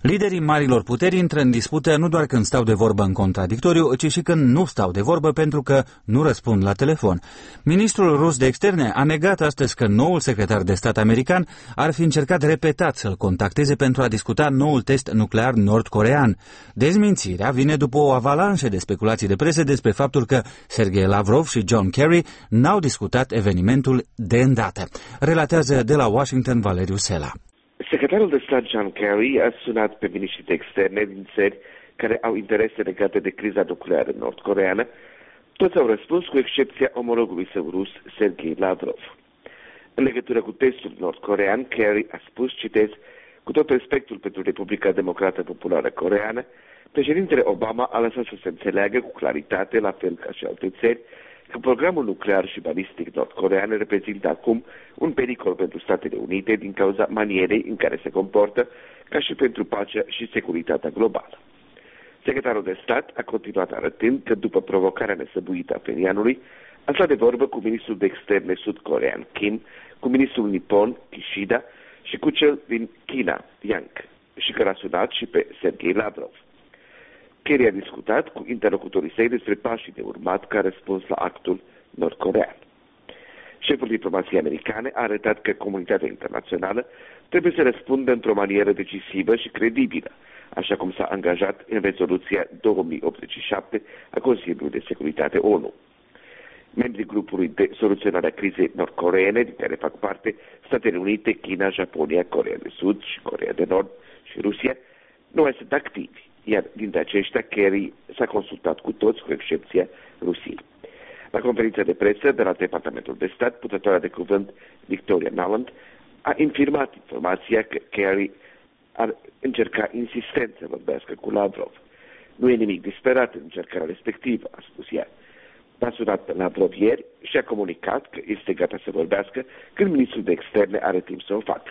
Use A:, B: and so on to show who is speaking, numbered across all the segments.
A: Liderii marilor puteri intră în dispută nu doar când stau de vorbă în contradictoriu, ci și când nu stau de vorbă pentru că nu răspund la telefon. Ministrul rus de externe a negat astăzi că noul secretar de stat american ar fi încercat repetat să-l contacteze pentru a discuta noul test nuclear nord-corean. Dezmințirea vine după o avalanșă de speculații de presă despre faptul că Sergei Lavrov și John Kerry n-au discutat evenimentul de îndată. Relatează de la Washington Valeriu Sela.
B: Secretarul de stat John Kerry a sunat pe miniștrii de externe din țări care au interese legate de criza nucleară nord-coreană. Toți au răspuns cu excepția omologului său rus, Sergei Lavrov. În legătură cu testul nord-corean, Kerry a spus, citez, cu tot respectul pentru Republica Democrată Populară Coreeană, președintele Obama a lăsat să se înțeleagă cu claritate, la fel ca și alte țări, că programul nuclear și balistic nord-corean reprezintă acum un pericol pentru Statele Unite din cauza manierei în care se comportă, ca și pentru pacea și securitatea globală. Secretarul de stat a continuat arătând că după provocarea nesăbuită a Pyongyangului, a stat de vorbă cu ministrul de externe sud-corean Kim, cu ministrul nipon Kishida și cu cel din China, Yang, și că l-a sunat și pe Sergei Lavrov. Kerry a discutat cu interlocutorii săi despre pașii de urmat ca răspuns la actul nord-corean. Șeful diplomației americane a arătat că comunitatea internațională trebuie să răspundă într-o manieră decisivă și credibilă, așa cum s-a angajat în rezoluția 2087 a Consiliului de Securitate ONU. Membrii grupului de soluționare a crizei nord-coreene, din care fac parte Statele Unite, China, Japonia, Coreea de Sud și Coreea de Nord și Rusia, nu mai sunt activi, iar dintre aceștia Kerry s-a consultat cu toți, cu excepția Rusiei. La conferința de presă de la Departamentul de Stat, purtătoarea de cuvânt Victoria Nuland a infirmat informația că Kerry ar încerca insistent să vorbească cu Lavrov. Nu e nimic disperat în încercarea respectivă, a spus ea. A sunat pe Lavrov ieri și a comunicat că este gata să vorbească când ministrul de externe are timp să o facă.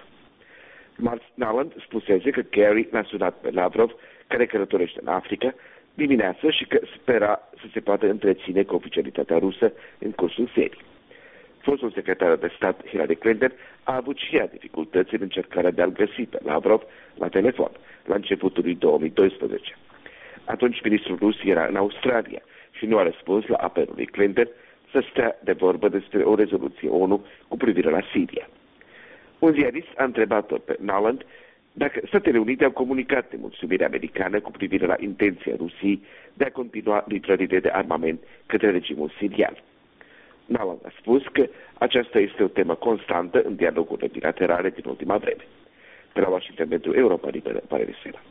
B: Nuland spusese că Kerry l-a sunat pe Lavrov, care călătorește în Africa, dimineață și că spera să se poată întreține cu oficialitatea rusă în cursul serii. Fostul secretar de stat Hillary Clinton a avut și ea dificultăți în încercarea de a-l găsi pe Lavrov la telefon, la începutul lui 2012. Atunci ministrul rus era în Australia și nu a răspuns la apelul lui Clinton să stea de vorbă despre o rezoluție ONU cu privire la Siria. Un ziarist a întrebat-o pe Nuland dacă Statele Unite au comunicat nemulțumirea americană cu privire la intenția Rusiei de a continua livrările de armament către regimul sirian. Nuland a spus că aceasta este o temă constantă în dialogurile bilaterale din ultima vreme. De la Washington pentru Europa Liberă, Valeriu Sela.